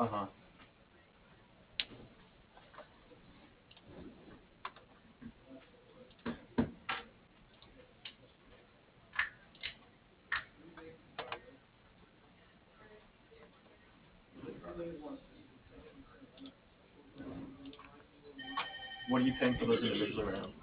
Uh-huh. What are you paying for those individually right now?